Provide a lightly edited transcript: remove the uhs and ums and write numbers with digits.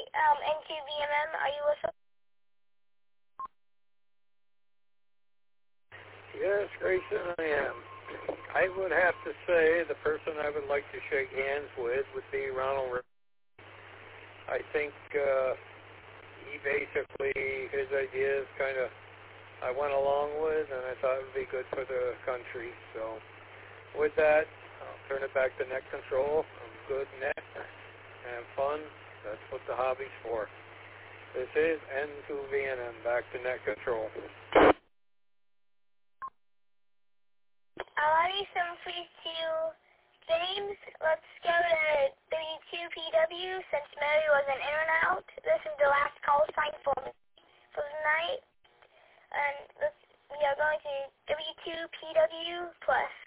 N2VMM, are you listening? Yes, Grayson, I am. I would have to say the person I would like to shake hands with would be Ronald Reagan. I think he basically, his ideas kind of I went along with, and I thought it would be good for the country. So with that, I'll turn it back to net control. I'm good net and fun. That's what the hobby's for. This is N2VNM, back to net control. Alrighty, so please to James. Let's go to W2PW since Mary wasn't in and out. This is the last call sign for me for the night. And we are going to W2PW plus.